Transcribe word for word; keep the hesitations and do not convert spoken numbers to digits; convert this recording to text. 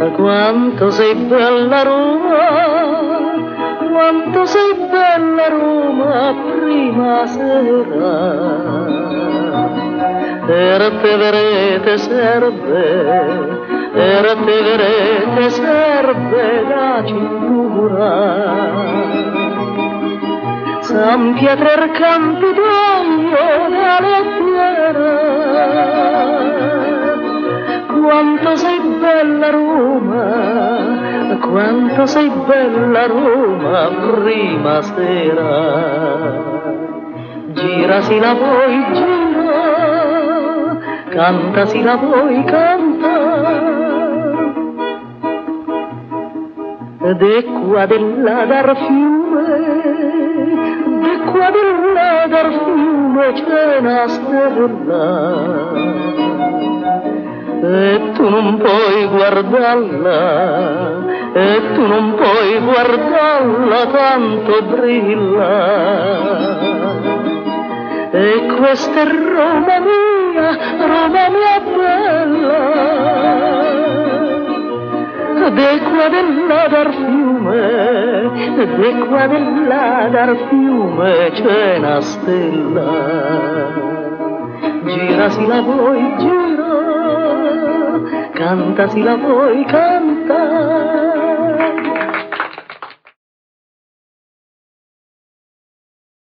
Quanto sei bella Roma, quanto sei bella Roma prima sera. Era te verete serve, era te verete serve la cintura. San Pietro Campidoglio da lettiera. Quanto sei bella Roma, quanto sei bella Roma prima sera. Gira si la vuoi gira, canta si la vuoi canta. De qua de là dar fiume, de qua de là dar fiume c'è una stella. E tu non puoi guardarla, e tu non puoi guardarla, tanto brilla. E questa è Roma mia, Roma mia bella. De qua de là dar fiume, de qua de là dar fiume c'è una stella. Gira si la vuoi gira, canta si la vuoi canta.